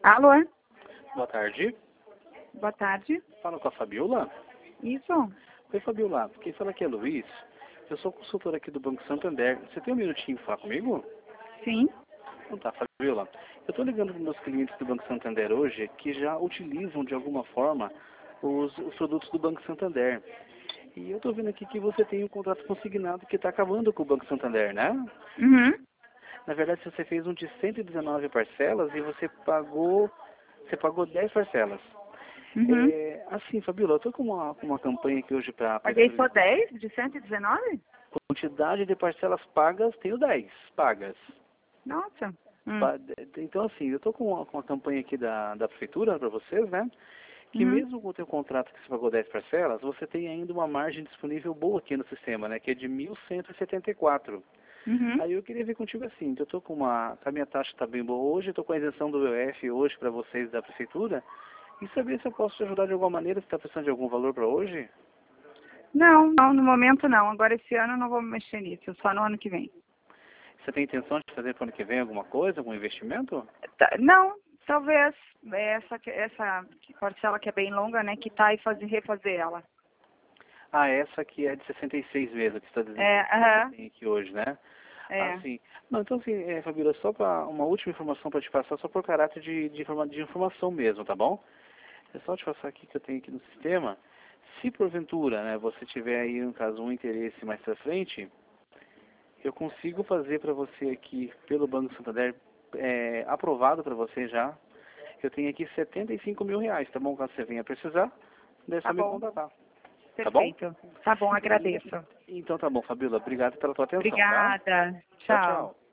Alô? Boa tarde. Boa tarde. Fala com a Fabiola? Isso? Oi, Fabiola. Quem fala aqui é Luiz. Eu sou consultor aqui do Banco Santander. Você tem um minutinho para falar comigo? Sim. Então tá, Fabiola. Eu estou ligando para os meus clientes do Banco Santander hoje que já utilizam de alguma forma os produtos do Banco Santander. E eu estou vendo aqui que você tem um contrato consignado que está acabando com o Banco Santander, né? Uhum. Na verdade, você fez um de 119 parcelas e você pagou 10 parcelas. Uhum. Assim, Fabiola, eu estou com uma campanha aqui hoje para Paguei só 10 de 119? quantidade de parcelas pagas, tenho 10 pagas. Nossa. Pa- Então, assim, eu estou com uma campanha aqui da prefeitura para vocês, né? Que Uhum. mesmo com o teu contrato que você pagou 10 parcelas, você tem ainda uma margem disponível boa aqui no sistema, né? Que é de 1.174. Uhum. Aí eu queria ver contigo assim, eu estou a minha taxa está bem boa hoje, eu estou com a isenção do EF hoje para vocês da prefeitura, e saber se eu posso te ajudar de alguma maneira, se está precisando de algum valor para hoje. Não, não, no momento não. Agora esse ano eu não vou mexer nisso, só no ano que vem. Você tem intenção de fazer para o ano que vem alguma coisa, algum investimento? Não, talvez essa parcela que é bem longa, né, que tá e refazer ela. Ah, essa aqui é de 66 meses, que você está dizendo É, que você aham, tem aqui hoje, né? Ah, é. sim. Não, então assim, Fabíola, só para uma última informação para te passar, só por caráter de informação mesmo, tá bom? É só te passar aqui que eu tenho aqui no sistema. Se porventura, né, você tiver aí, no caso, um interesse mais pra frente, eu consigo fazer para você aqui, pelo Banco Santander, aprovado para você já. Eu tenho aqui R$ 75.000, tá bom? Caso você venha precisar, daí é Tá só me bom, contatar. Tá bom? perfeito. Tá bom, agradeço. Então tá bom, Fabíola. Obrigado pela tua atenção, tá? Obrigada. Tchau, Tchau. tchau.